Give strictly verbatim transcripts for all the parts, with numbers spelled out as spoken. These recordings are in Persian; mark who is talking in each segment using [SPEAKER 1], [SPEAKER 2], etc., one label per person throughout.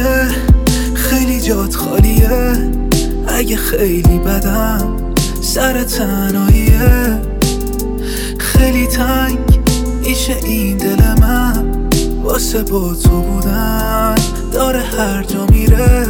[SPEAKER 1] خالیه، خیلی جات خالیه. اگه خیلی بدم سر تنهاییه، خیلی تنگ میشه این دل من واسه با تو بودن، داره هر جا میره.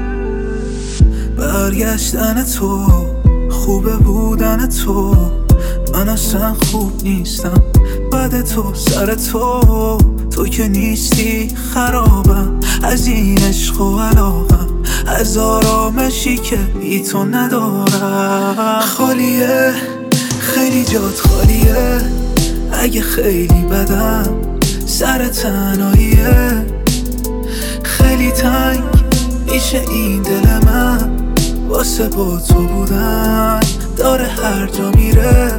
[SPEAKER 1] برگشتن تو، خوبه بودن تو، من اصلا خوب نیستم بعد تو سر تو. تو که نیستی خرابم از این عشق و علاقم، از آرامشی که بی تو ندارم. خالیه، خیلی جات خالیه. اگه خیلی بدم سر تنهاییه، خیلی تنگ میشه این دل من واسه با تو بودن، داره هر جا میره.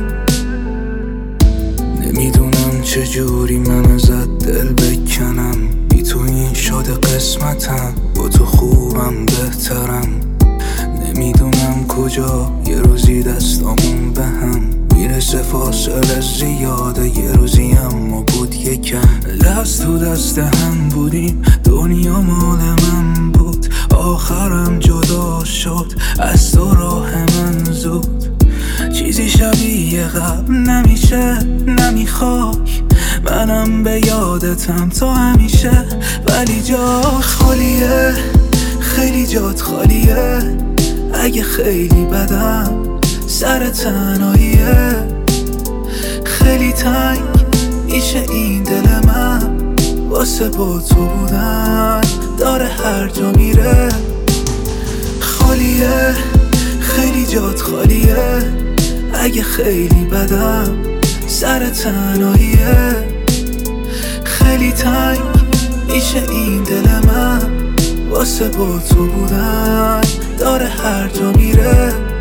[SPEAKER 1] نمیدونم چجوری من ازت دل بکنم، بی تو این شده قسمتم، با تو خوبم بهترم. نمیدونم کجا یه روزی دستامون به هم میرسه، فاصله زیاده یه روزی اما بود یکم. دست تو دست هم بودیم، دنیا مال من بود، آخرم جدا شد از تو راه من زود. چیزی شبیه قبل نمیشه، نمیخوای منم به یادتم تو همیشه، ولی جا خالیه، خیلی جات خالیه. اگه خیلی بدم سر تنهاییه، خیلی تنگ میشه این دل من واسه با تو بودن، داره هر جا میره. خالیه، خیلی جات خالیه. اگه خیلی بدم سر تنهاییه، خیلی تنگ میشه این دل من واسه با تو بودن، داره هر جا میره.